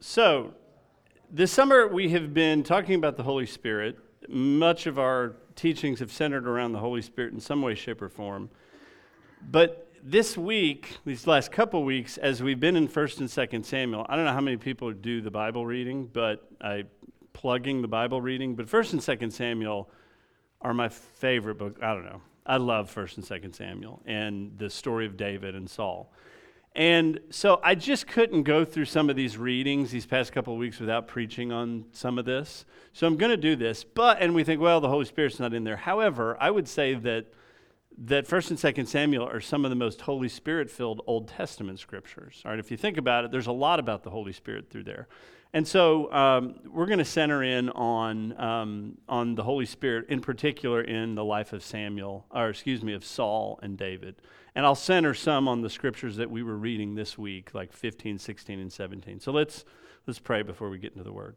So, this summer we have been talking about the Holy Spirit. Much of our teachings have centered around the Holy Spirit in some way, shape, or form. But this week, these last couple weeks, as we've been in 1st and 2nd Samuel, I don't know how many people do the Bible reading, but plugging the Bible reading, but 1st and 2nd Samuel are my favorite book. I don't know. I love 1st and 2nd Samuel and the story of David and Saul. And so I just couldn't go through some of these readings these past couple of weeks without preaching on some of this. So I'm going to do this. And we think, well, the Holy Spirit's not in there. However, I would say that 1st and 2nd Samuel are some of the most Holy Spirit-filled Old Testament scriptures. All right, if you think about it, there's a lot about the Holy Spirit through there. And so we're going to center in on the Holy Spirit, in particular in the life of of Saul and David. And I'll center some on the scriptures that we were reading this week, like 15, 16, and 17. So let's pray before we get into the Word.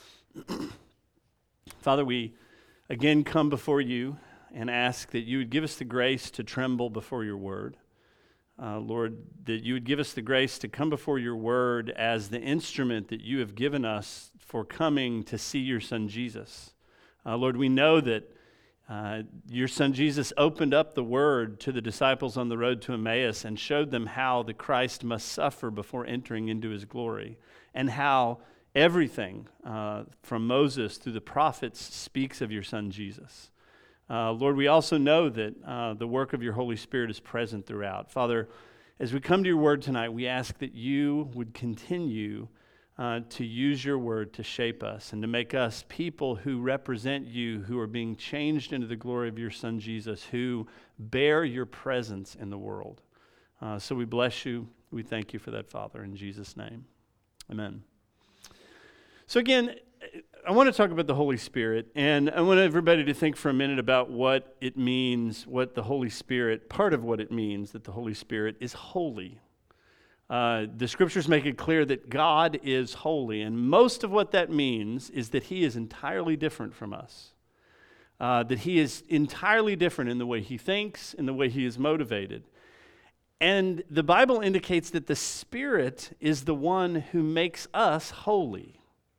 Father, we again come before you and ask that you would give us the grace to tremble before your Word. Lord, that you would give us the grace to come before your Word as the instrument that you have given us for coming to see your Son Jesus. Lord, we know that your Son Jesus opened up the Word to the disciples on the road to Emmaus and showed them how the Christ must suffer before entering into his glory, and how everything from Moses through the prophets speaks of your Son Jesus. Lord, we also know that the work of your Holy Spirit is present throughout. Father, as we come to your Word tonight, we ask that you would continue to use your Word to shape us and to make us people who represent you, who are being changed into the glory of your Son Jesus, who bear your presence in the world. So we bless you. We thank you for that, Father, in Jesus' name. Amen. So again, I want to talk about the Holy Spirit, and I want everybody to think for a minute about what it means, what the Holy Spirit, part of what it means that the Holy Spirit is holy. The scriptures make it clear that God is holy, and most of what that means is that he is entirely different from us. That he is entirely different in the way he thinks, in the way he is motivated. And the Bible indicates that the Spirit is the one who makes us holy.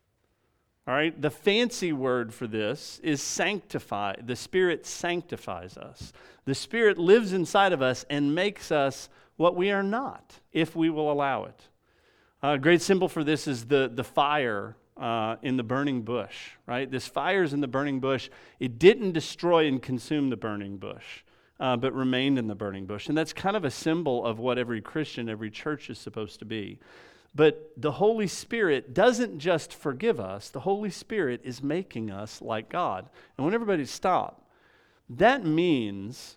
All right, the fancy word for this is sanctify. The Spirit sanctifies us. The Spirit lives inside of us and makes us what we are not, if we will allow it. A great symbol for this is the fire in the burning bush, right? This fire is in the burning bush. It didn't destroy and consume the burning bush, but remained in the burning bush. And that's kind of a symbol of what every Christian, every church is supposed to be. But the Holy Spirit doesn't just forgive us. The Holy Spirit is making us like God. And when everybody stop, that means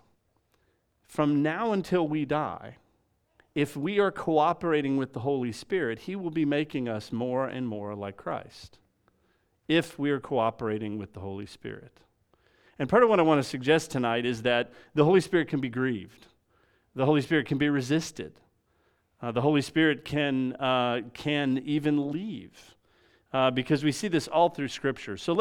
from now until we die, if we are cooperating with the Holy Spirit, he will be making us more and more like Christ, if we are cooperating with the Holy Spirit. And part of what I want to suggest tonight is that the Holy Spirit can be grieved. The Holy Spirit can be resisted. The Holy Spirit can even leave because we see this all through Scripture. So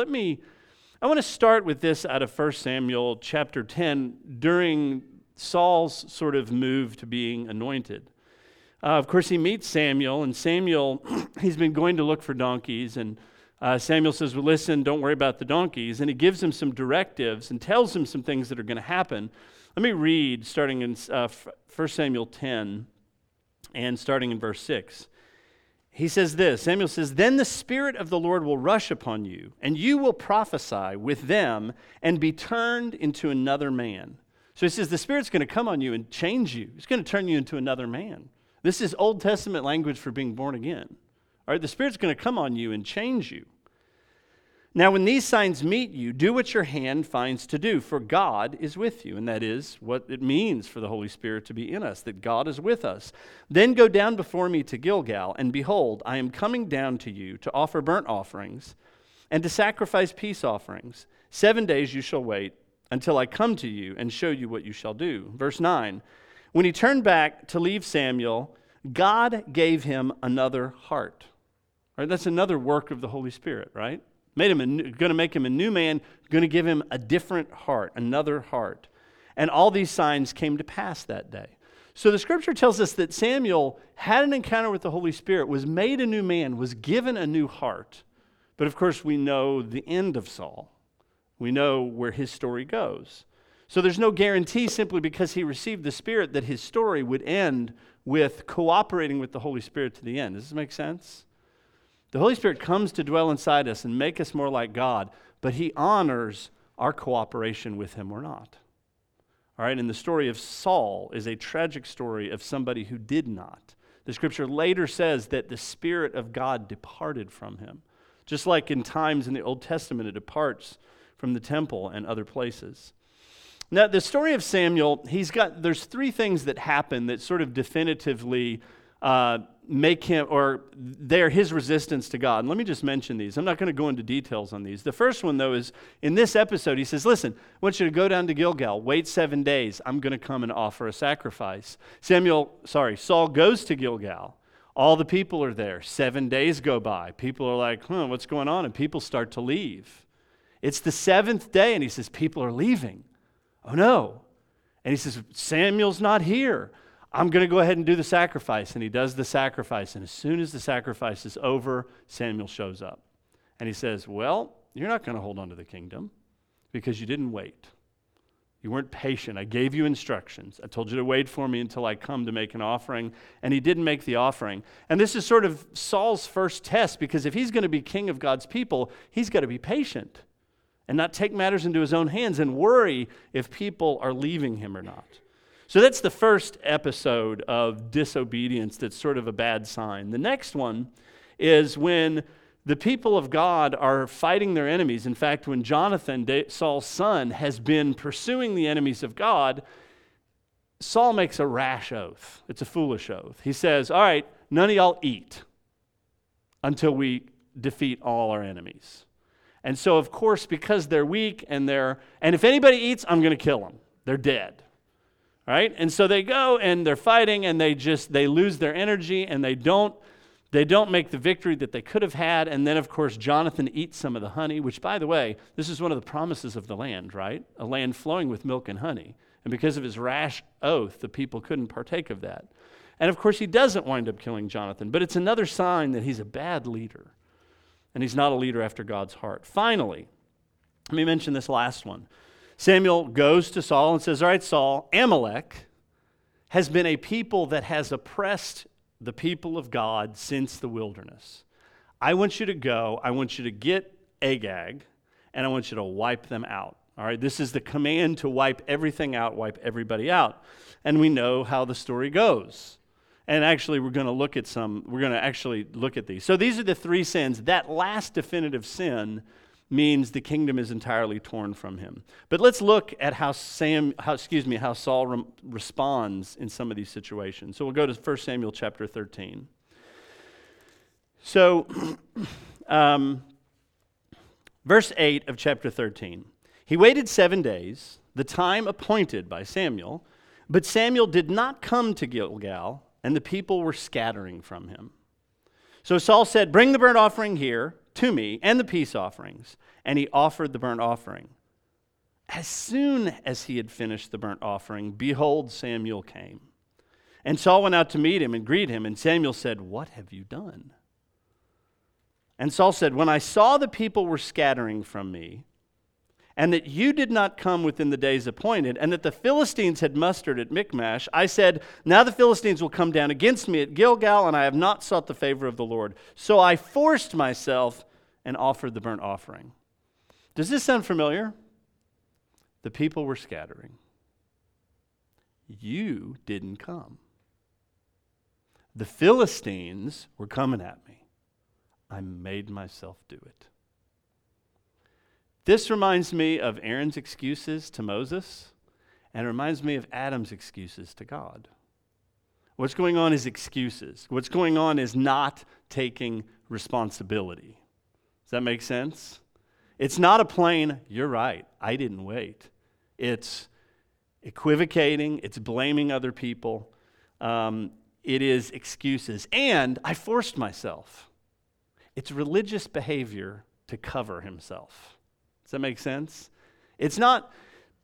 I want to start with this out of 1 Samuel chapter 10 during Saul's sort of move to being anointed. Of course, he meets Samuel, and Samuel, he's been going to look for donkeys, and Samuel says, well, listen, don't worry about the donkeys, and he gives him some directives and tells him some things that are going to happen. Let me read, starting in 1 Samuel 10, and starting in verse 6. He says this, Samuel says, then the Spirit of the Lord will rush upon you, and you will prophesy with them and be turned into another man. So he says the Spirit's going to come on you and change you. It's going to turn you into another man. This is Old Testament language for being born again. All right, the Spirit's going to come on you and change you. Now, when these signs meet you, do what your hand finds to do, for God is with you. And that is what it means for the Holy Spirit to be in us, that God is with us. Then go down before me to Gilgal, and behold, I am coming down to you to offer burnt offerings and to sacrifice peace offerings. 7 days you shall wait until I come to you and show you what you shall do. Verse 9, when he turned back to leave Samuel, God gave him another heart. All right, that's another work of the Holy Spirit, right? Going to make him a new man, going to give him a different heart, another heart. And all these signs came to pass that day. So the scripture tells us that Samuel had an encounter with the Holy Spirit, was made a new man, was given a new heart. But of course, we know the end of Saul. We know where his story goes. So there's no guarantee simply because he received the Spirit that his story would end with cooperating with the Holy Spirit to the end. Does this make sense? The Holy Spirit comes to dwell inside us and make us more like God, but he honors our cooperation with him or not. All right, and the story of Saul is a tragic story of somebody who did not. The scripture later says that the Spirit of God departed from him. Just like in times in the Old Testament, it departs from the temple and other places. Now, the story of Samuel, there's three things that happen that sort of definitively make him, or they're his resistance to God. And let me just mention these. I'm not going to go into details on these. The first one, though, is in this episode, he says, listen, I want you to go down to Gilgal, wait 7 days. I'm going to come and offer a sacrifice. Saul goes to Gilgal. All the people are there. 7 days go by. People are like, what's going on? And people start to leave. It's the seventh day, and he says, people are leaving. Oh, no. And he says, Samuel's not here. I'm going to go ahead and do the sacrifice. And he does the sacrifice. And as soon as the sacrifice is over, Samuel shows up. And he says, well, you're not going to hold on to the kingdom because you didn't wait. You weren't patient. I gave you instructions. I told you to wait for me until I come to make an offering. And he didn't make the offering. And this is sort of Saul's first test, because if he's going to be king of God's people, he's got to be patient and not take matters into his own hands and worry if people are leaving him or not. So that's the first episode of disobedience that's sort of a bad sign. The next one is when the people of God are fighting their enemies. In fact, when Jonathan, Saul's son, has been pursuing the enemies of God, Saul makes a rash oath. It's a foolish oath. He says, all right, none of y'all eat until we defeat all our enemies. And so, of course, because they're weak and if anybody eats, I'm going to kill them. They're dead. Right? And so they go and they're fighting and they lose their energy and they don't make the victory that they could have had. And then, of course, Jonathan eats some of the honey, which, by the way, this is one of the promises of the land, right? A land flowing with milk and honey. And because of his rash oath, the people couldn't partake of that. And, of course, he doesn't wind up killing Jonathan, but it's another sign that he's a bad leader and he's not a leader after God's heart. Finally, let me mention this last one. Samuel goes to Saul and says, all right, Saul, Amalek has been a people that has oppressed the people of God since the wilderness. I want you to go, I want you to get Agag, and I want you to wipe them out. All right, this is the command to wipe everything out, wipe everybody out. And we know how the story goes. And actually, we're going to actually look at these. So these are the three sins. That last definitive sin means the kingdom is entirely torn from him. But let's look at how Saul responds in some of these situations. So we'll go to 1 Samuel chapter 13. So, verse 8 of chapter 13. He waited 7 days, the time appointed by Samuel, but Samuel did not come to Gilgal, and the people were scattering from him. So Saul said, bring the burnt offering here to me and the peace offerings. And he offered the burnt offering. As soon as he had finished the burnt offering, behold, Samuel came. And Saul went out to meet him and greet him. And Samuel said, what have you done? And Saul said, when I saw the people were scattering from me, and that you did not come within the days appointed, and that the Philistines had mustered at Michmash, I said, now the Philistines will come down against me at Gilgal, and I have not sought the favor of the Lord. So I forced myself and offered the burnt offering. Does this sound familiar? The people were scattering. You didn't come. The Philistines were coming at me. I made myself do it. This reminds me of Aaron's excuses to Moses, and it reminds me of Adam's excuses to God. What's going on is excuses. What's going on is not taking responsibility. Does that make sense? It's not a plain, you're right, I didn't wait. It's equivocating, it's blaming other people. It is excuses. And I forced myself. It's religious behavior to cover himself. Does that make sense? It's not,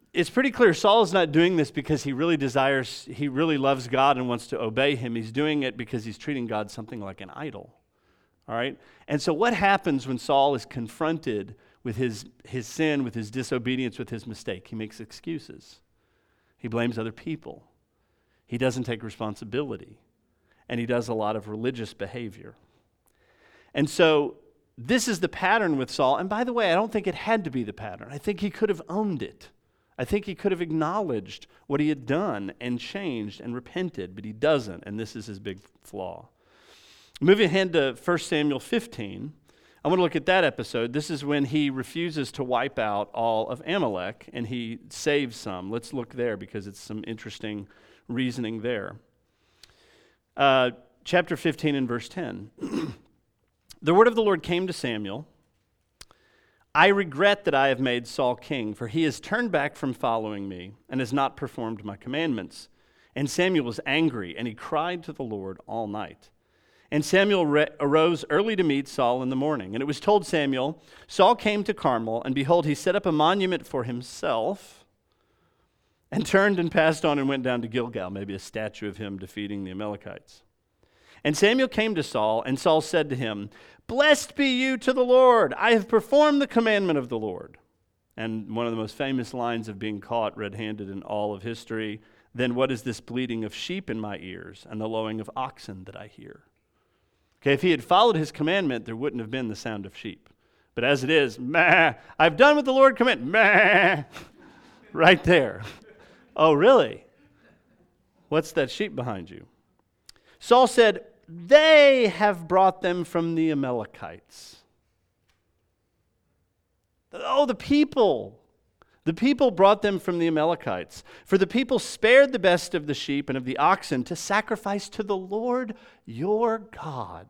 it's pretty clear Saul is not doing this because he really loves God and wants to obey him. He's doing it because he's treating God something like an idol. All right? And so what happens when Saul is confronted with his sin, with his disobedience, with his mistake? He makes excuses. He blames other people. He doesn't take responsibility. And he does a lot of religious behavior. And so this is the pattern with Saul. And by the way, I don't think it had to be the pattern. I think he could have owned it. I think he could have acknowledged what he had done and changed and repented, but he doesn't, and this is his big flaw. Moving ahead to 1 Samuel 15, I want to look at that episode. This is when he refuses to wipe out all of Amalek, and he saves some. Let's look there because it's some interesting reasoning there. Chapter 15 and verse 10. The word of the Lord came to Samuel. I regret that I have made Saul king, for he has turned back from following me and has not performed my commandments. And Samuel was angry, and he cried to the Lord all night. And Samuel arose early to meet Saul in the morning. And it was told Samuel, Saul came to Carmel, and behold, he set up a monument for himself, and turned and passed on and went down to Gilgal, maybe a statue of him defeating the Amalekites. And Samuel came to Saul, and Saul said to him, Blessed be you to the Lord. I have performed the commandment of the Lord. And one of the most famous lines of being caught red-handed in all of history, then what is this bleating of sheep in my ears and the lowing of oxen that I hear? Okay, if he had followed his commandment, there wouldn't have been the sound of sheep. But as it is, meh, I've done what the Lord commanded, meh, right there. Oh, really? What's that sheep behind you? Saul said, they have brought them from the Amalekites. Oh, the people. The people brought them from the Amalekites. For the people spared the best of the sheep and of the oxen to sacrifice to the Lord your God.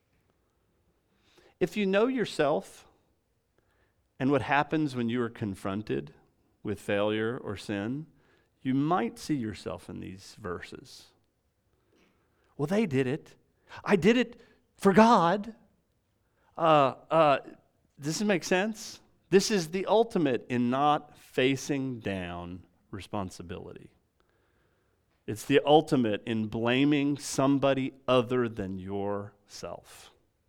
If you know yourself and what happens when you are confronted with failure or sin, you might see yourself in these verses. Well, they did it. I did it for God. Does this make sense? This is the ultimate in not facing down responsibility. It's the ultimate in blaming somebody other than yourself.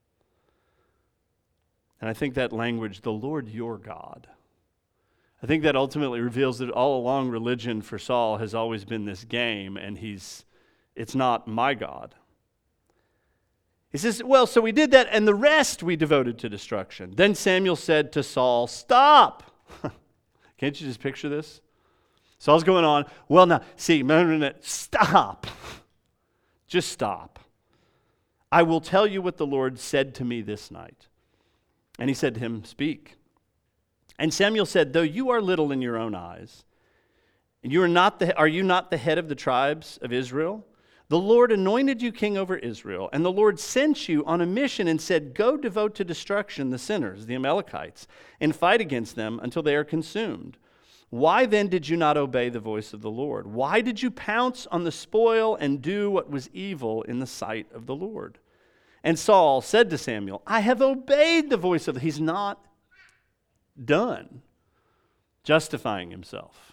And I think that language, the Lord your God, I think that ultimately reveals that all along religion for Saul has always been this game, and it's not my God. He says, well, so we did that, and the rest we devoted to destruction. Then Samuel said to Saul, stop. Can't you just picture this? Saul's going on, well, now, see, stop. Just stop. I will tell you what the Lord said to me this night. And he said to him, speak. And Samuel said, though you are little in your own eyes, and are you not the head of the tribes of Israel? The Lord anointed you king over Israel, and the Lord sent you on a mission and said, go devote to destruction the sinners, the Amalekites, and fight against them until they are consumed. Why then did you not obey the voice of the Lord? Why did you pounce on the spoil and do what was evil in the sight of the Lord? And Saul said to Samuel, I have obeyed the voice of the... He's not done justifying himself.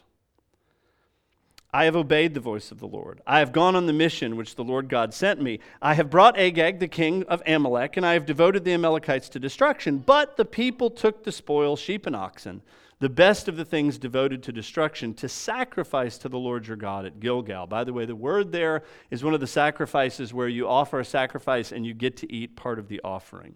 I have obeyed the voice of the Lord. I have gone on the mission which the Lord God sent me. I have brought Agag, the king of Amalek, and I have devoted the Amalekites to destruction. But the people took the spoil, sheep and oxen, the best of the things devoted to destruction, to sacrifice to the Lord your God at Gilgal. By the way, the word there is one of the sacrifices where you offer a sacrifice and you get to eat part of the offering.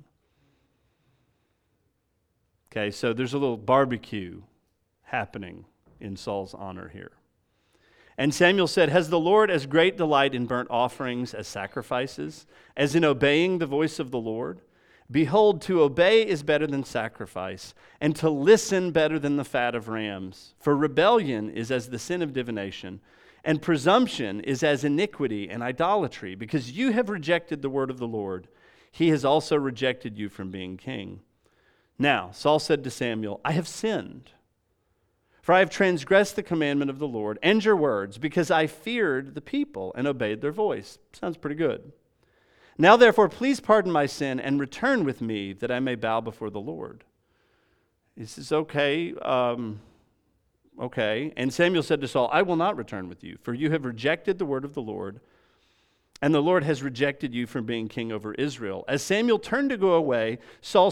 Okay, so there's a little barbecue happening in Saul's honor here. And Samuel said, has the Lord as great delight in burnt offerings as sacrifices, as in obeying the voice of the Lord? Behold, to obey is better than sacrifice, and to listen better than the fat of rams. For rebellion is as the sin of divination, and presumption is as iniquity and idolatry, because you have rejected the word of the Lord. He has also rejected you from being king. Now, Saul said to Samuel, I have sinned. For I have transgressed the commandment of the Lord and your words, because I feared the people and obeyed their voice. Sounds pretty good. Now therefore, please pardon my sin and return with me that I may bow before the Lord. He says, okay, Okay. And Samuel said to Saul, I will not return with you, for you have rejected the word of the Lord, and the Lord has rejected you from being king over Israel. As Samuel turned to go away, Saul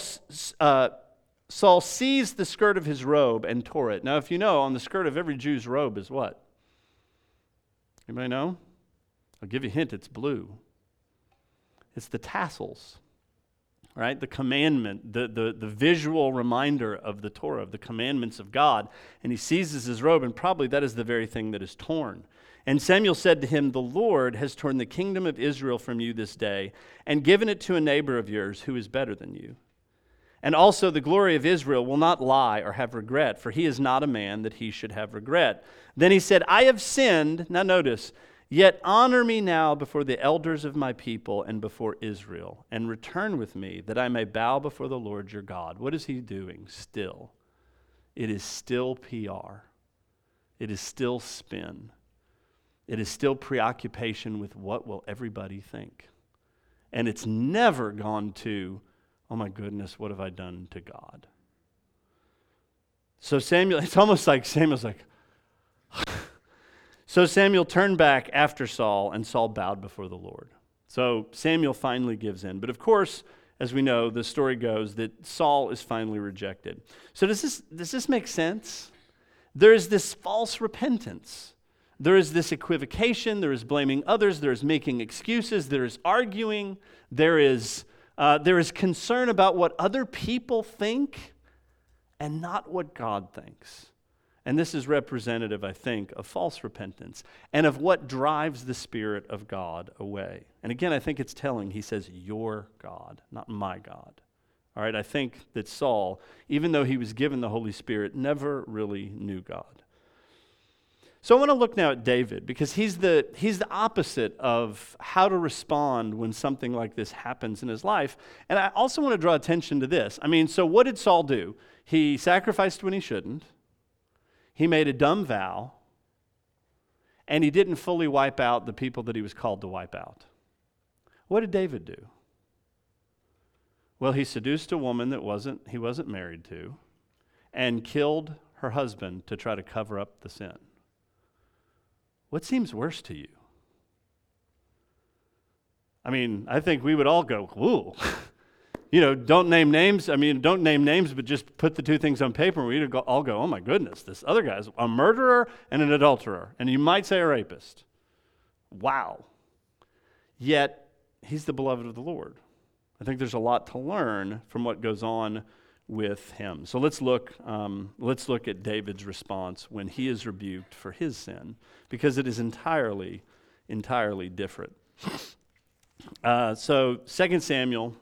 seized the skirt of his robe and tore it. Now, if you know, on the skirt of every Jew's robe is what? Anybody know? I'll give you a hint, it's blue. It's the tassels, right? The commandment, the visual reminder of the Torah, of the commandments of God. And he seizes his robe, and probably that is the very thing that is torn. And Samuel said to him, the Lord has torn the kingdom of Israel from you this day and given it to a neighbor of yours who is better than you. And also the glory of Israel will not lie or have regret, for he is not a man that he should have regret. Then he said, I have sinned. Now notice, yet honor me now before the elders of my people and before Israel, and return with me that I may bow before the Lord your God. What is he doing still? It is still PR. It is still spin. It is still preoccupation with what will everybody think. And it's never gone to, oh my goodness, what have I done to God? So Samuel, it's almost like Samuel's like, so Samuel turned back after Saul, and Saul bowed before the Lord. So Samuel finally gives in. But of course, as we know, the story goes that Saul is finally rejected. So does this make sense? There is this false repentance. There is this equivocation, there is blaming others, there is making excuses, there is arguing, there is concern about what other people think and not what God thinks. And this is representative, I think, of false repentance and of what drives the Spirit of God away. And again, I think it's telling. He says, your God, not my God. All right, I think that Saul, even though he was given the Holy Spirit, never really knew God. So I want to look now at David, because he's the opposite of how to respond when something like this happens in his life. And I also want to draw attention to this. I mean, so what did Saul do? He sacrificed when he shouldn't. He made a dumb vow. And he didn't fully wipe out the people that he was called to wipe out. What did David do? Well, he seduced a woman that he wasn't married to and killed her husband to try to cover up the sin. What seems worse to you? I mean, I think we would all go, ooh. Don't name names. Don't name names, but just put the two things on paper, and we'd all go, oh my goodness, this other guy's a murderer and an adulterer, and you might say a rapist. Wow. Yet, he's the beloved of the Lord. I think there's a lot to learn from what goes on with him. So let's look at David's response when he is rebuked for his sin, because it is entirely different. So 2 Samuel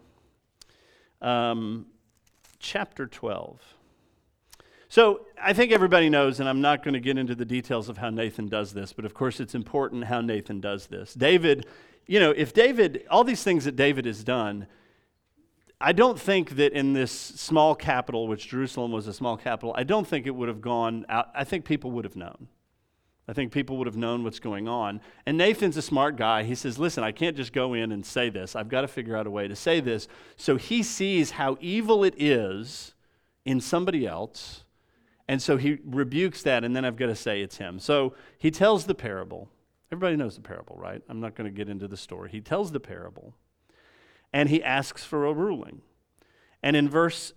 chapter 12. So I think everybody knows, and I'm not going to get into the details of how Nathan does this, but of course it's important how Nathan does this. David, all these things that David has done, I don't think that in this small capital, which Jerusalem was a small capital, I don't think it would have gone out. I think people would have known. I think people would have known what's going on. And Nathan's a smart guy. He says, listen, I can't just go in and say this. I've got to figure out a way to say this. So he sees how evil it is in somebody else. And so he rebukes that, and then I've got to say it's him. So he tells the parable. Everybody knows the parable, right? I'm not going to get into the story. He tells the parable. And he asks for a ruling. And in verse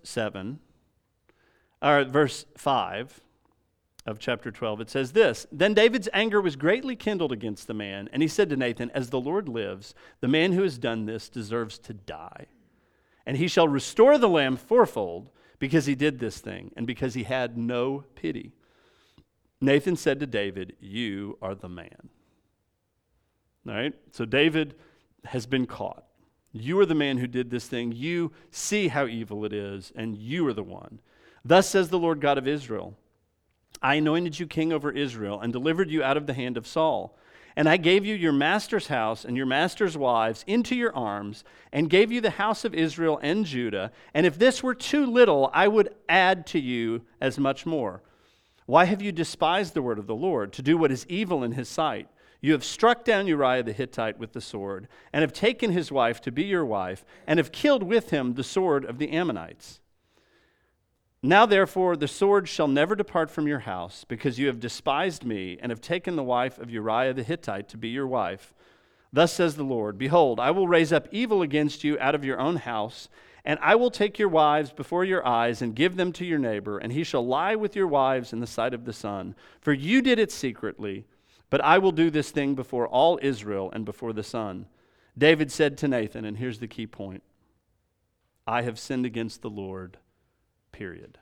5 of chapter 12, it says this, Then David's anger was greatly kindled against the man, and he said to Nathan, As the Lord lives, the man who has done this deserves to die. And he shall restore the lamb fourfold, because he did this thing, and because he had no pity. Nathan said to David, You are the man. All right? So David has been caught. You are the man who did this thing. You see how evil it is, and you are the one. Thus says the Lord God of Israel, I anointed you king over Israel and delivered you out of the hand of Saul. And I gave you your master's house and your master's wives into your arms and gave you the house of Israel and Judah. And if this were too little, I would add to you as much more. Why have you despised the word of the Lord to do what is evil in his sight? You have struck down Uriah the Hittite with the sword, and have taken his wife to be your wife, and have killed with him the sword of the Ammonites. Now therefore the sword shall never depart from your house, because you have despised me, and have taken the wife of Uriah the Hittite to be your wife. Thus says the Lord, behold, I will raise up evil against you out of your own house, and I will take your wives before your eyes and give them to your neighbor, and he shall lie with your wives in the sight of the sun. For you did it secretly, but I will do this thing before all Israel and before the sun. David said to Nathan, and here's the key point, I have sinned against the Lord, period.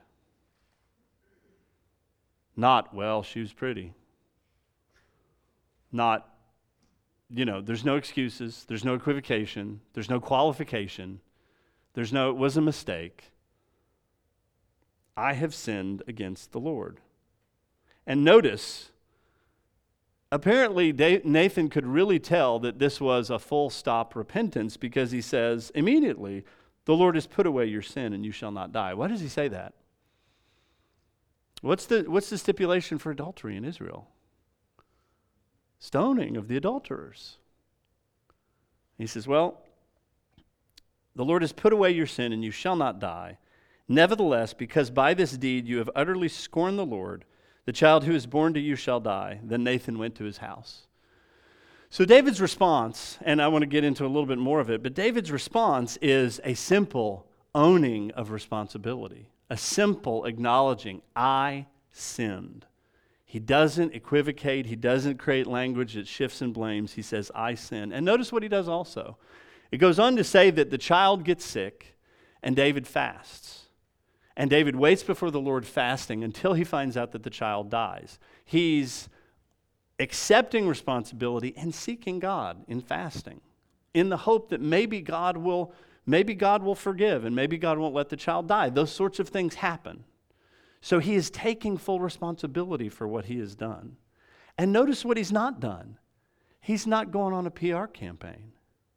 Not, well, she was pretty. Not, there's no excuses, there's no equivocation, there's no qualification, it was a mistake. I have sinned against the Lord. And notice, apparently Nathan could really tell that this was a full stop repentance, because he says immediately, the Lord has put away your sin and you shall not die. Why does he say that? What's the stipulation for adultery in Israel? Stoning of the adulterers. He says, well, the Lord has put away your sin and you shall not die. Nevertheless, because by this deed you have utterly scorned the Lord, the child who is born to you shall die. Then Nathan went to his house. So David's response, and I want to get into a little bit more of it, but David's response is a simple owning of responsibility, a simple acknowledging, I sinned. He doesn't equivocate. He doesn't create language that shifts and blames. He says, I sinned. And notice what he does also. It goes on to say that the child gets sick and David fasts. And David waits before the Lord fasting until he finds out that the child dies. He's accepting responsibility and seeking God in fasting, in the hope that maybe God will forgive and maybe God won't let the child die. Those sorts of things happen. So he is taking full responsibility for what he has done. And notice what he's not done. He's not going on a PR campaign.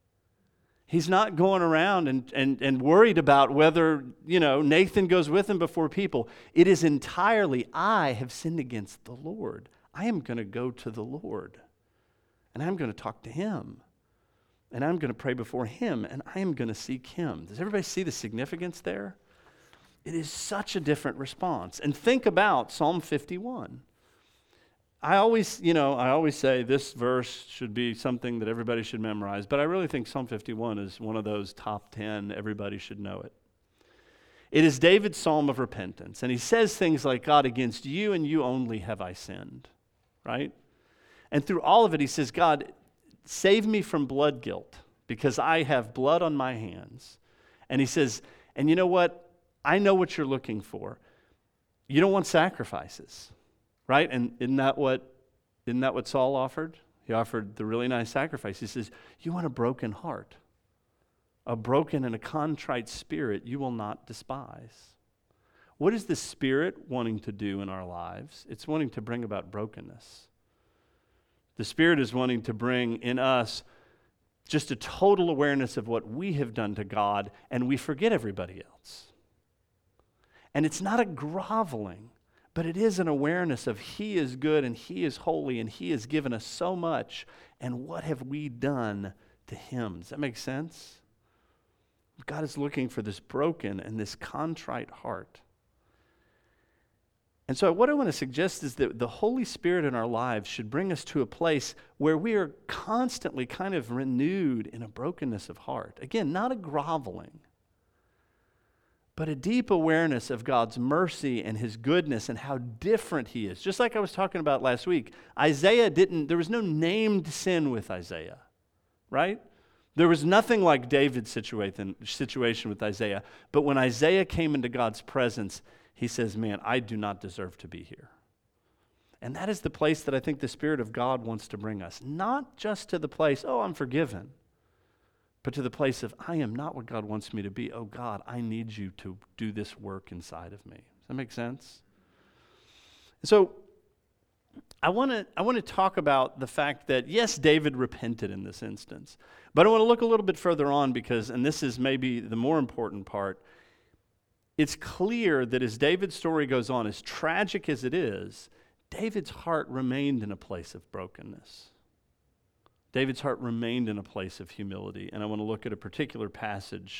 He's not going around and worried about whether, Nathan goes with him before people. It is entirely, I have sinned against the Lord. I am going to go to the Lord, and I'm going to talk to him, and I'm going to pray before him, and I am going to seek him. Does everybody see the significance there? It is such a different response. And think about Psalm 51. I always say this verse should be something that everybody should memorize, but I really think Psalm 51 is one of those top 10, everybody should know it. It is David's psalm of repentance, and he says things like, God, against you and you only have I sinned, right? And through all of it, he says, God, save me from blood guilt, because I have blood on my hands. And he says, and you know what? I know what you're looking for. You don't want sacrifices, right? And isn't that what Saul offered? He offered the really nice sacrifice. He says, you want a broken heart. A broken and a contrite spirit you will not despise. What is the Spirit wanting to do in our lives? It's wanting to bring about brokenness. The Spirit is wanting to bring in us just a total awareness of what we have done to God, and we forget everybody else. And it's not a groveling, but it is an awareness of He is good and He is holy and He has given us so much, and what have we done to Him? Does that make sense? God is looking for this broken and this contrite heart. And so what I want to suggest is that the Holy Spirit in our lives should bring us to a place where we are constantly kind of renewed in a brokenness of heart. Again, not a groveling, but a deep awareness of God's mercy and His goodness and how different He is. Just like I was talking about last week, there was no named sin with Isaiah, right? There was nothing like David's situation with Isaiah. But when Isaiah came into God's presence, he says, man, I do not deserve to be here. And that is the place that I think the Spirit of God wants to bring us. Not just to the place, oh, I'm forgiven, but to the place of, I am not what God wants me to be. Oh, God, I need you to do this work inside of me. Does that make sense? So I want to talk about the fact that, yes, David repented in this instance. But I want to look a little bit further on because, and this is maybe the more important part, it's clear that as David's story goes on, as tragic as it is, David's heart remained in a place of brokenness. David's heart remained in a place of humility. And I want to look at a particular passage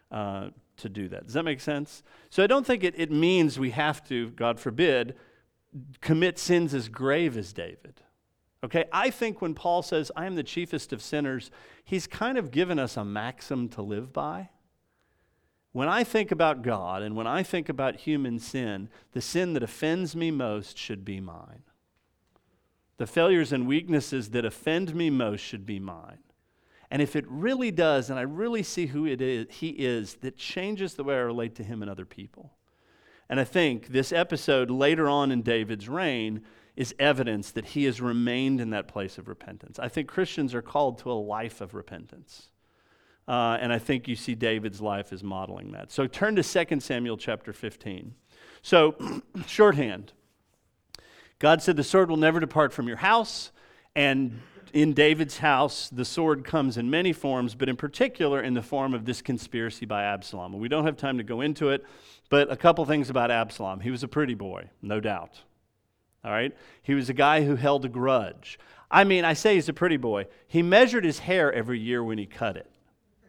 to do that. Does that make sense? So I don't think it means we have to, God forbid, commit sins as grave as David. Okay, I think when Paul says, I am the chiefest of sinners, he's kind of given us a maxim to live by. When I think about God and when I think about human sin, the sin that offends me most should be mine. The failures and weaknesses that offend me most should be mine. And if it really does, and I really see who he is, that changes the way I relate to him and other people. And I think this episode later on in David's reign is evidence that he has remained in that place of repentance. I think Christians are called to a life of repentance. And I think you see David's life as modeling that. So turn to 2 Samuel chapter 15. So, shorthand. God said the sword will never depart from your house. And in David's house, the sword comes in many forms, but in particular in the form of this conspiracy by Absalom. We don't have time to go into it, but a couple things about Absalom. He was a pretty boy, no doubt. All right? He was a guy who held a grudge. I mean, I say he's a pretty boy. He measured his hair every year when he cut it.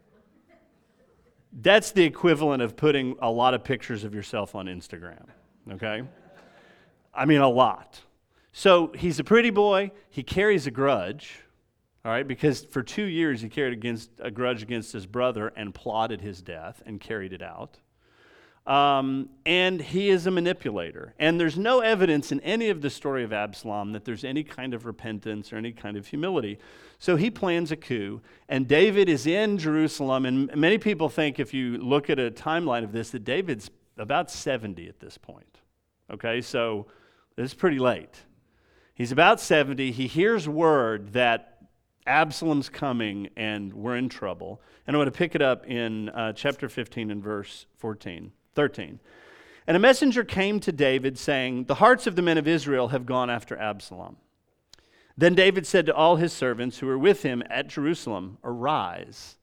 That's the equivalent of putting a lot of pictures of yourself on Instagram, okay? I mean, a lot. So he's a pretty boy. He carries a grudge, all right, because for 2 years he carried a grudge against his brother and plotted his death and carried it out. And he is a manipulator. And there's no evidence in any of the story of Absalom that there's any kind of repentance or any kind of humility. So he plans a coup, and David is in Jerusalem. And many people think, if you look at a timeline of this, that David's about 70 at this point. Okay, so it's pretty late. He's about 70. He hears word that Absalom's coming and we're in trouble. And I want to pick it up in chapter 15 and verse 13. And a messenger came to David saying, the hearts of the men of Israel have gone after Absalom. Then David said to all his servants who were with him at Jerusalem, arise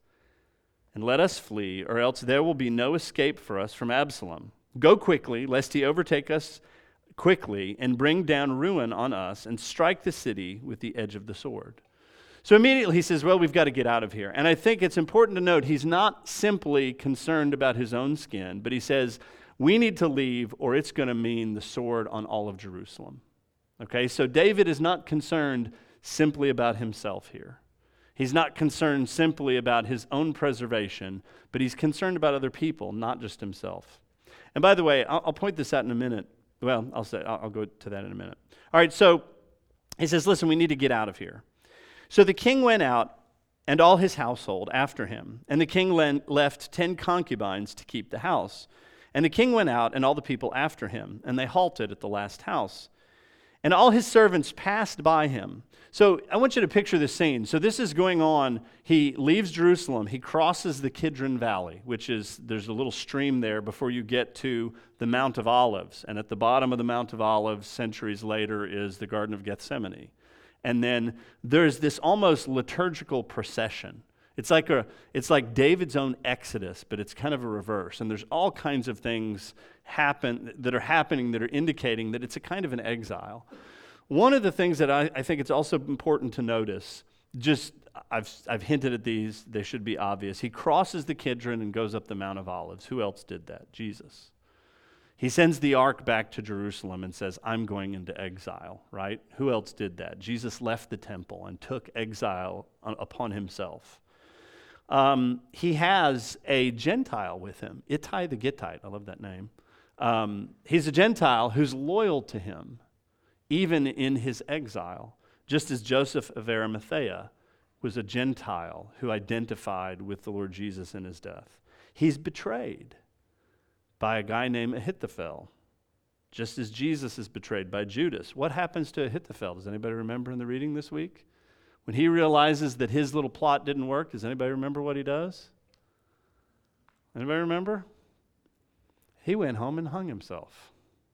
and let us flee, or else there will be no escape for us from Absalom. Go quickly, lest he overtake us quickly and bring down ruin on us and strike the city with the edge of the sword. So immediately he says, well, we've got to get out of here. And I think it's important to note he's not simply concerned about his own skin, but he says, we need to leave or it's going to mean the sword on all of Jerusalem. Okay, so David is not concerned simply about himself here. He's not concerned simply about his own preservation, but he's concerned about other people, not just himself. And by the way, I'll point this out in a minute. Well, I'll go to that in a minute. All right, so he says, listen, we need to get out of here. So the king went out and all his household after him. And the king left 10 concubines to keep the house. And the king went out and all the people after him. And they halted at the last house. And all his servants passed by him. So I want you to picture this scene. So this is going on. He leaves Jerusalem. He crosses the Kidron Valley, which is, there's a little stream there before you get to the Mount of Olives. And at the bottom of the Mount of Olives, centuries later, is the Garden of Gethsemane. And then there's this almost liturgical procession. It's like David's own Exodus, but it's kind of a reverse. And there's all kinds of things that are happening that are indicating that it's a kind of an exile. One of the things that I think it's also important to notice, I've hinted at these, they should be obvious. He crosses the Kidron and goes up the Mount of Olives. Who else did that? Jesus. He sends the ark back to Jerusalem and says, I'm going into exile, right? Who else did that? Jesus left the temple and took exile upon himself. He has a Gentile with him, Ittai the Gittite. I love that name. He's a Gentile who's loyal to him, even in his exile, just as Joseph of Arimathea was a Gentile who identified with the Lord Jesus in his death. He's betrayed by a guy named Ahithophel, just as Jesus is betrayed by Judas. What happens to Ahithophel? Does anybody remember in the reading this week? When he realizes that his little plot didn't work, does anybody remember what he does? Anybody remember? He went home and hung himself,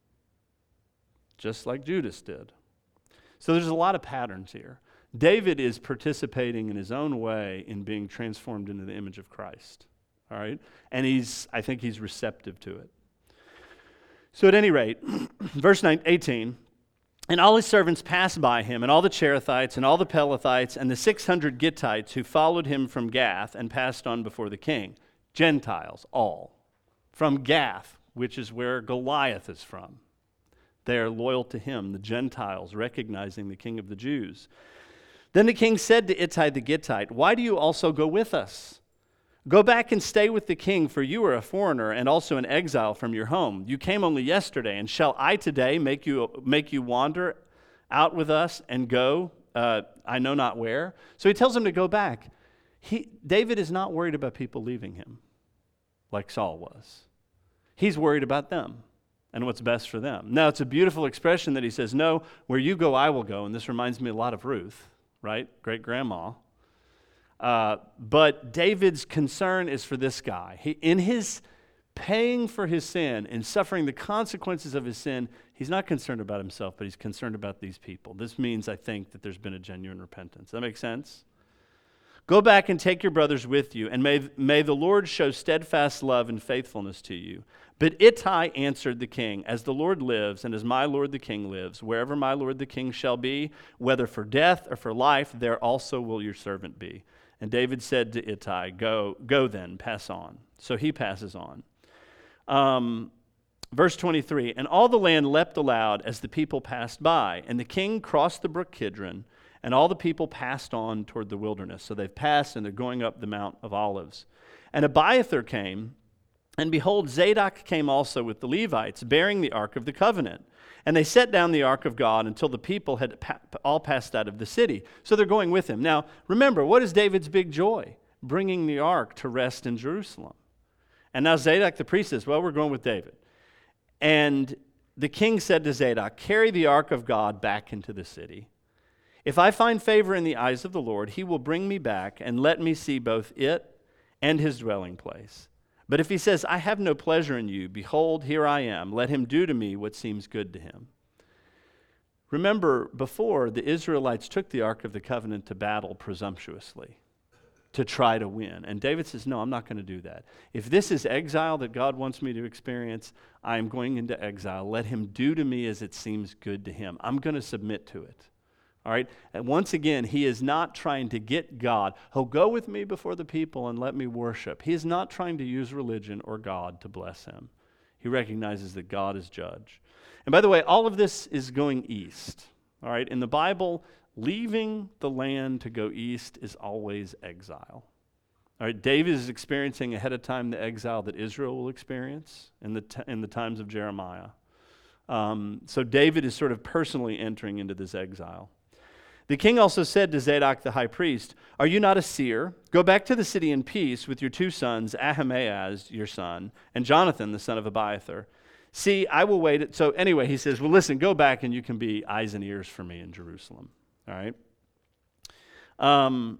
just like Judas did. So there's a lot of patterns here. David is participating in his own way in being transformed into the image of Christ. All right? And I think he's receptive to it. So at any rate, verse 18, and all his servants passed by him, and all the Cherethites, and all the Pelethites, and the 600 Gittites who followed him from Gath and passed on before the king. Gentiles, all. From Gath, which is where Goliath is from. They are loyal to him, the Gentiles, recognizing the King of the Jews. Then the king said to Ittai the Gittite, "Why do you also go with us? Go back and stay with the king, for you are a foreigner and also an exile from your home. You came only yesterday, and shall I today make you wander out with us and go, I know not where?" So he tells him to go back. David is not worried about people leaving him like Saul was. He's worried about them and what's best for them. Now, it's a beautiful expression that he says, "No, where you go, I will go." And this reminds me a lot of Ruth, right? Great-grandma. But David's concern is for this guy. In his paying for his sin and suffering the consequences of his sin, he's not concerned about himself, but he's concerned about these people. This means, I think, that there's been a genuine repentance. Does that make sense? "Go back and take your brothers with you, and may the Lord show steadfast love and faithfulness to you." But Ittai answered the king, "As the Lord lives, and as my lord the king lives, wherever my lord the king shall be, whether for death or for life, there also will your servant be." And David said to Ittai, Go then, pass on." So he passes on. Verse 23, "And all the land leapt aloud as the people passed by, and the king crossed the brook Kidron, and all the people passed on toward the wilderness." So they've passed, and they're going up the Mount of Olives. "And Abiathar came, and behold, Zadok came also with the Levites, bearing the ark of the covenant. And they set down the ark of God until the people had all passed out of the city." So they're going with him. Now, remember, what is David's big joy? Bringing the ark to rest in Jerusalem. And now Zadok the priest says, "Well, we're going with David." And the king said to Zadok, "Carry the ark of God back into the city. If I find favor in the eyes of the Lord, he will bring me back and let me see both it and his dwelling place. But if he says, 'I have no pleasure in you,' behold, here I am. Let him do to me what seems good to him." Remember, before, the Israelites took the Ark of the Covenant to battle presumptuously to try to win. And David says, "No, I'm not going to do that. If this is exile that God wants me to experience, I am going into exile. Let him do to me as it seems good to him. I'm going to submit to it." All right? And once again, he is not trying to get God, "Oh, go with me before the people and let me worship." He is not trying to use religion or God to bless him. He recognizes that God is judge. And by the way, all of this is going east. All right? In the Bible, leaving the land to go east is always exile. All right? David is experiencing ahead of time the exile that Israel will experience in the times of Jeremiah. So David is sort of personally entering into this exile. The king also said to Zadok the high priest, "Are you not a seer? Go back to the city in peace with your two sons, Ahimaaz, your son, and Jonathan, the son of Abiathar. See, I will wait." So anyway, he says, "Well, listen, go back and you can be eyes and ears for me in Jerusalem." All right? All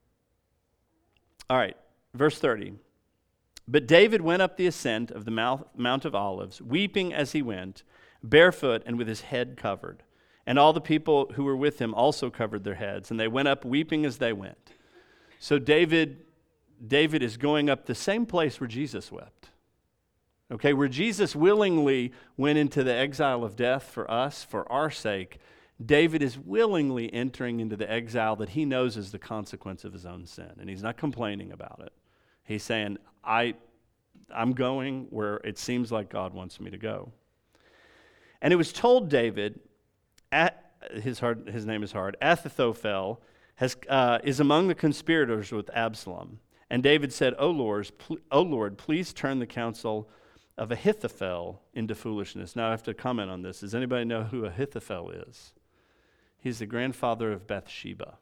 right, verse 30. "But David went up the ascent of the Mount of Olives, weeping as he went, barefoot and with his head covered. And all the people who were with him also covered their heads, and they went up weeping as they went." So David is going up the same place where Jesus wept. Okay, where Jesus willingly went into the exile of death for us, for our sake, David is willingly entering into the exile that he knows is the consequence of his own sin. And he's not complaining about it. He's saying, I'm going where it seems like God wants me to go. "And it was told David," his name is hard, "Ahithophel is among the conspirators with Absalom. And David said, O Lord, please turn the counsel of Ahithophel into foolishness." Now I have to comment on this. Does anybody know who Ahithophel is? He's the grandfather of Bathsheba.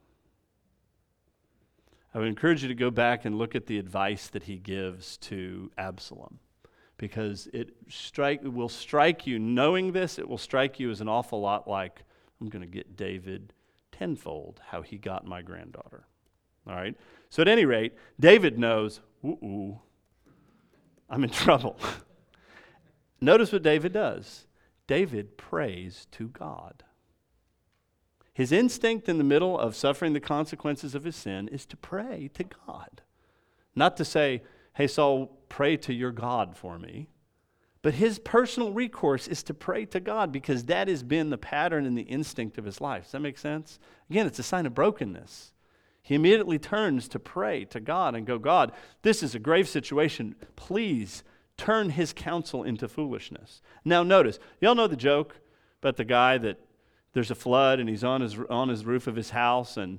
I would encourage you to go back and look at the advice that he gives to Absalom, because it will strike you, knowing this, it will strike you as an awful lot like, I'm going to get David tenfold how he got my granddaughter. All right? So at any rate, David knows, I'm in trouble. Notice what David does. David prays to God. His instinct in the middle of suffering the consequences of his sin is to pray to God. Not to say, "Hey, Saul, pray to your God for me." But his personal recourse is to pray to God, because that has been the pattern and the instinct of his life. Does that make sense? Again, it's a sign of brokenness. He immediately turns to pray to God and go, God, this is a grave situation. Please turn his counsel into foolishness. Now notice, y'all know the joke about the guy that there's a flood and he's on his roof of his house, and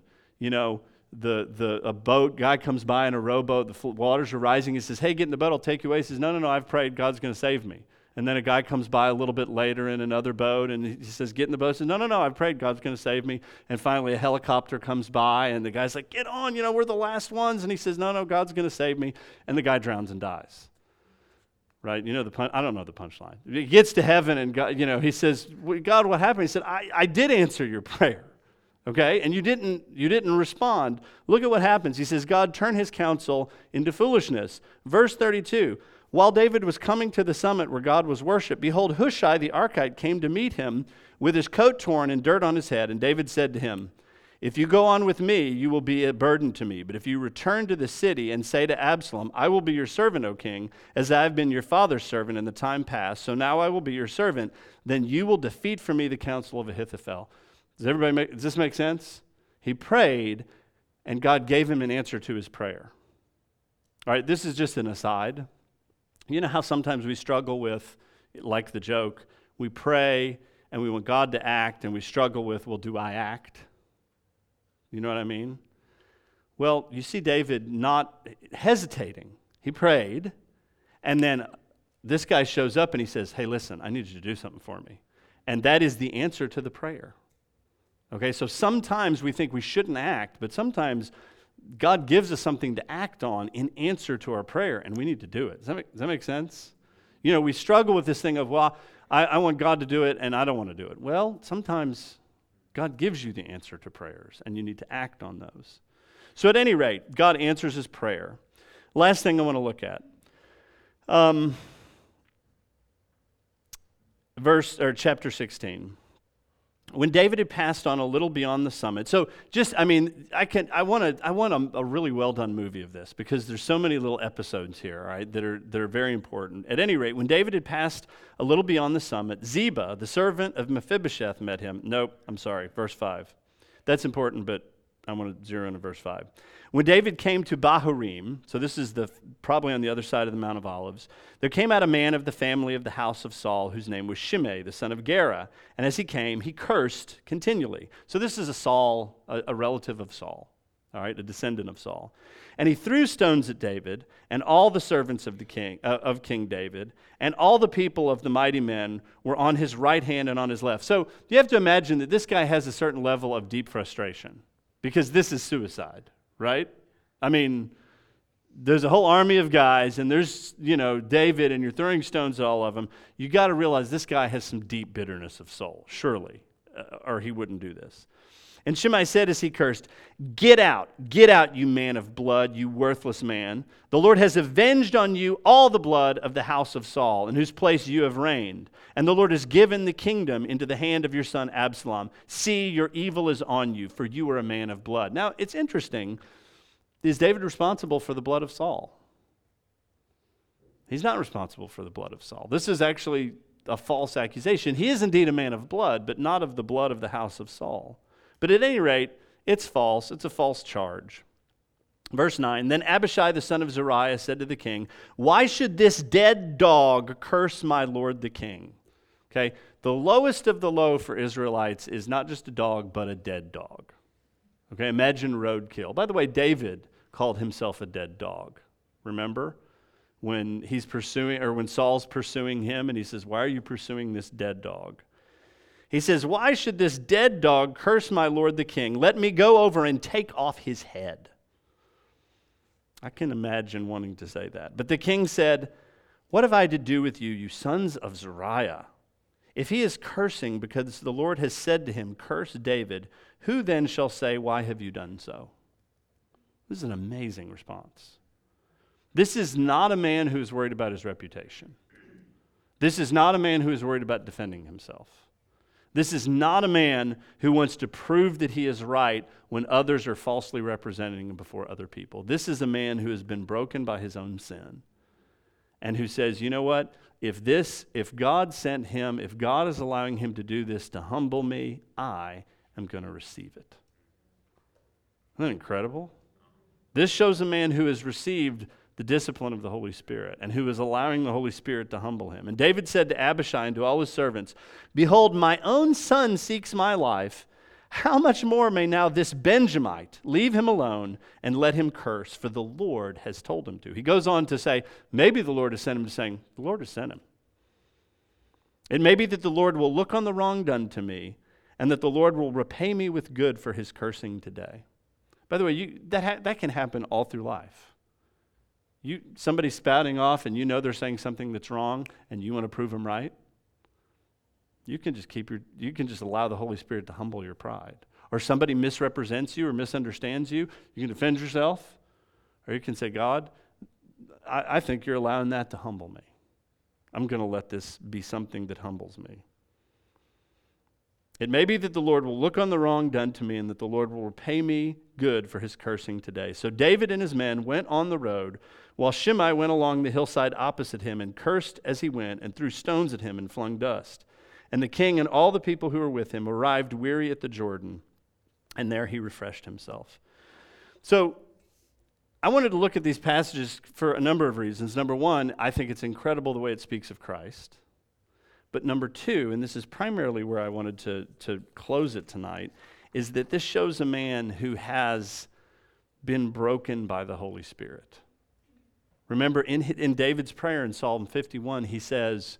a boat guy comes by in a rowboat, the waters are rising. He says, hey, get in the boat, I'll take you away. He says, no, I've prayed, God's going to save me. And then a guy comes by a little bit later in another boat, and he says, get in the boat. He says, no, I've prayed, God's going to save me. And finally a helicopter comes by, and the guy's like, get on, we're the last ones. And he says, no, God's going to save me. And the guy drowns and dies. Right? I don't know the punchline. He gets to heaven, and God, he says, God, what happened? He said, I did answer your prayer. Okay? And you didn't respond. Look at what happens. He says, God turned his counsel into foolishness. Verse 32, while David was coming to the summit where God was worshipped, behold, Hushai the Archite came to meet him with his coat torn and dirt on his head. And David said to him, if you go on with me, you will be a burden to me. But if you return to the city and say to Absalom, I will be your servant, O king, as I have been your father's servant in the time past, so now I will be your servant, then you will defeat for me the counsel of Ahithophel. Does this make sense? He prayed, and God gave him an answer to his prayer. All right, this is just an aside. You know how sometimes we struggle with, like the joke, we pray and we want God to act, and we struggle with, well, do I act? You know what I mean? Well, you see David not hesitating. He prayed, and then this guy shows up and he says, hey, listen, I need you to do something for me. And that is the answer to the prayer. Okay, so sometimes we think we shouldn't act, but sometimes God gives us something to act on in answer to our prayer, and we need to do it. Does that make sense? We struggle with this thing of, well, I want God to do it, and I don't want to do it. Well, sometimes God gives you the answer to prayers, and you need to act on those. So at any rate, God answers his prayer. Last thing I want to look at. Chapter 16. When David had passed on a little beyond the summit. So I want a really well done movie of this, because there's so many little episodes here, all right, that are very important. At any rate, when David had passed a little beyond the summit, Ziba, the servant of Mephibosheth, met him. Nope, I'm sorry, verse 5. That's important, but I want to zero in on verse 5. When David came to Bahurim, so this is probably on the other side of the Mount of Olives, there came out a man of the family of the house of Saul, whose name was Shimei, the son of Gera. And as he came, he cursed continually. So this is a relative of Saul, all right, a descendant of Saul. And he threw stones at David and all the servants of the king, of King David, and all the people of the mighty men were on his right hand and on his left. So you have to imagine that this guy has a certain level of deep frustration, because this is suicide. Right? I mean, there's a whole army of guys, and there's, David, and you're throwing stones at all of them. You got to realize this guy has some deep bitterness of soul, surely, or he wouldn't do this. And Shimei said as he cursed, get out, you man of blood, you worthless man. The Lord has avenged on you all the blood of the house of Saul, in whose place you have reigned. And the Lord has given the kingdom into the hand of your son Absalom. See, your evil is on you, for you are a man of blood. Now, it's interesting. Is David responsible for the blood of Saul? He's not responsible for the blood of Saul. This is actually a false accusation. He is indeed a man of blood, but not of the blood of the house of Saul. But at any rate, it's false. It's a false charge. Verse 9, then Abishai the son of Zeruiah said to the king, why should this dead dog curse my lord the king? Okay, the lowest of the low for Israelites is not just a dog, but a dead dog. Okay, imagine roadkill. By the way, David called himself a dead dog. Remember? When Saul's pursuing him, and he says, why are you pursuing this dead dog? He says, why should this dead dog curse my lord the king? Let me go over and take off his head. I can imagine wanting to say that. But the king said, what have I to do with you, you sons of Zeruiah? If he is cursing because the Lord has said to him, curse David, who then shall say, why have you done so? This is an amazing response. This is not a man who is worried about his reputation. This is not a man who is worried about defending himself. This is not a man who wants to prove that he is right when others are falsely representing him before other people. This is a man who has been broken by his own sin and who says, you know what? If God sent him, if God is allowing him to do this to humble me, I am going to receive it. Isn't that incredible? This shows a man who has received the discipline of the Holy Spirit and who is allowing the Holy Spirit to humble him. And David said to Abishai and to all his servants, "Behold, my own son seeks my life. How much more may now this Benjamite leave him alone and let him curse, for the Lord has told him to." He goes on to say, maybe the Lord has sent him to saying, the Lord has sent him. It may be that the Lord will look on the wrong done to me and that the Lord will repay me with good for his cursing today. By the way, that can happen all through life. Somebody's spouting off and you know they're saying something that's wrong and you want to prove them right. You can just allow the Holy Spirit to humble your pride. Or somebody misrepresents you or misunderstands you, you can defend yourself. Or you can say, God, I think you're allowing that to humble me. I'm going to let this be something that humbles me. It may be that the Lord will look on the wrong done to me and that the Lord will repay me good for his cursing today. So David and his men went on the road, while Shimei went along the hillside opposite him and cursed as he went and threw stones at him and flung dust. And the king and all the people who were with him arrived weary at the Jordan, and there he refreshed himself. So I wanted to look at these passages for a number of reasons. Number one, I think it's incredible the way it speaks of Christ. But number two, and this is primarily where I wanted to close it tonight, is that this shows a man who has been broken by the Holy Spirit. Remember, in David's prayer in Psalm 51, he says,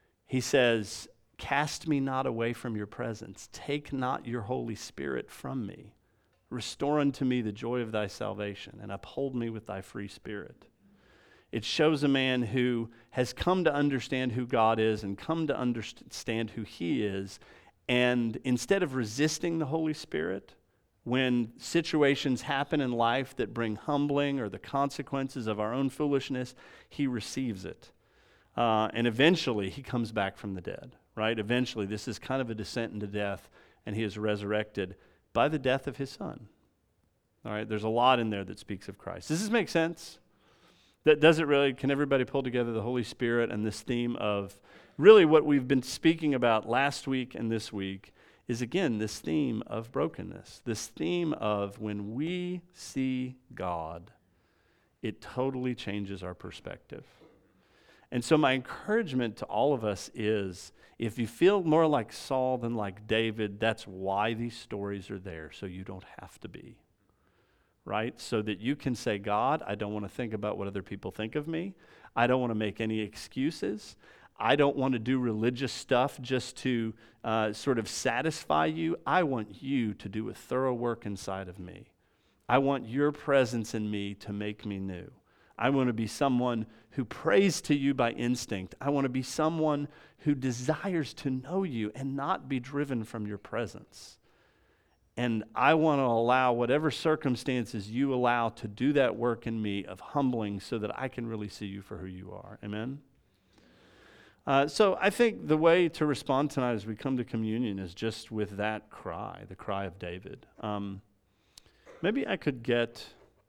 "Cast me not away from your presence. Take not your Holy Spirit from me. Restore unto me the joy of thy salvation, and uphold me with thy free spirit." It shows a man who has come to understand who God is and come to understand who he is. And instead of resisting the Holy Spirit, when situations happen in life that bring humbling or the consequences of our own foolishness, he receives it. And eventually he comes back from the dead, right? Eventually, this is kind of a descent into death, and he is resurrected by the death of his son. All right, there's a lot in there that speaks of Christ. Does this make sense? Does it really? Can everybody pull together the Holy Spirit and this theme of really what we've been speaking about last week and this week is, again, this theme of brokenness, this theme of when we see God, it totally changes our perspective. And so my encouragement to all of us is, if you feel more like Saul than like David, that's why these stories are there, so you don't have to be. Right? So that you can say, God, I don't want to think about what other people think of me. I don't want to make any excuses. I don't want to do religious stuff just to sort of satisfy you. I want you to do a thorough work inside of me. I want your presence in me to make me new. I want to be someone who prays to you by instinct. I want to be someone who desires to know you and not be driven from your presence. And I want to allow whatever circumstances you allow to do that work in me of humbling so that I can really see you for who you are. Amen? So I think the way to respond tonight as we come to communion is just with that cry, the cry of David. Maybe I could get,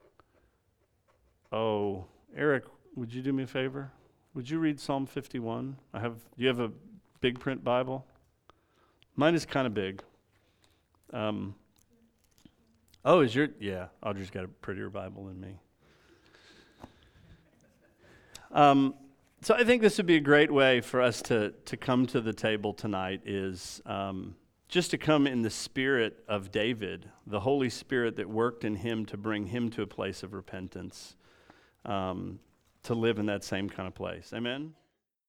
Eric, would you do me a favor? Would you read Psalm 51? Do you have a big print Bible? Mine is kind of big. Audrey's got a prettier Bible than me. So I think this would be a great way for us to come to the table tonight is just to come in the spirit of David, the Holy Spirit that worked in him to bring him to a place of repentance, to live in that same kind of place. Amen?